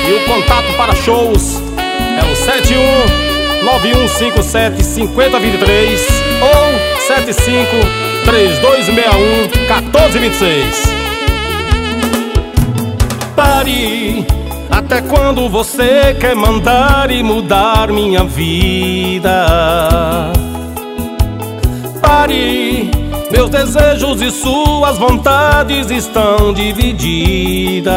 E o contato para shows é o 7191575023 ou 7532611426. Pare, até quando você quer mandar e mudar minha vida? Pare, meus desejos e suas vontades estão divididas.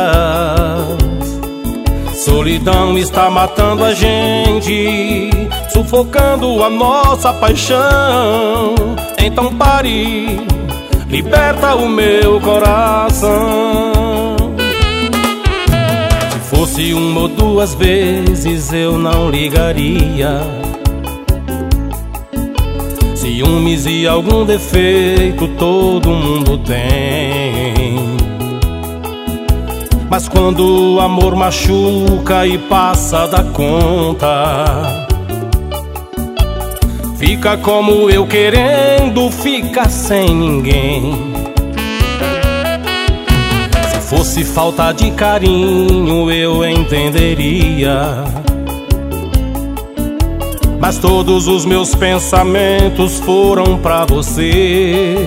Solidão está matando a gente, sufocando a nossa paixão. Então pare, liberta o meu coração. Se fosse uma ou duas vezes eu não ligaria. Ciúmes e algum defeito todo mundo tem, mas quando o amor machuca e passa da conta, fica como eu querendo ficar sem ninguém. Se fosse falta de carinho eu entenderia, mas todos os meus pensamentos foram pra você.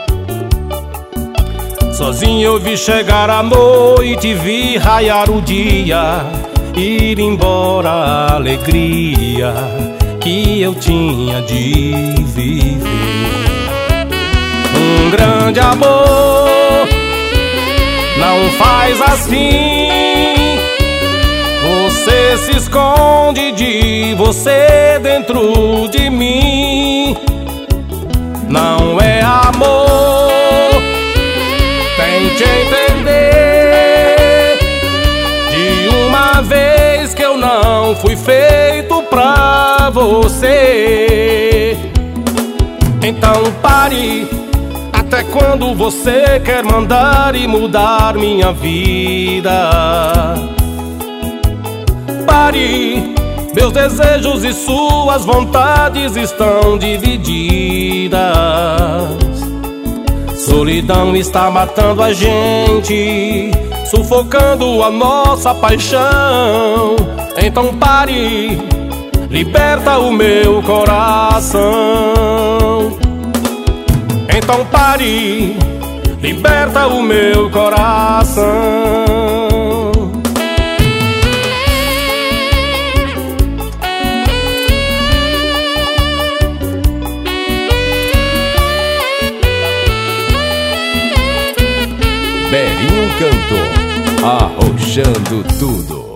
Sozinho eu vi chegar a noite, vi raiar o dia, ir embora a alegria que eu tinha de viver. Um grande amor não faz assim. Você se esconde de você dentro de mim. Não é amor, tente entender de uma vez que eu não fui feito pra você. Então pare, até quando você quer mandar e mudar minha vida? Pare, meus desejos e suas vontades estão divididas. Solidão está matando a gente, sufocando a nossa paixão. Então pare, liberta o meu coração. Então pare, liberta o meu coração. Belinho cantou, arrochando tudo.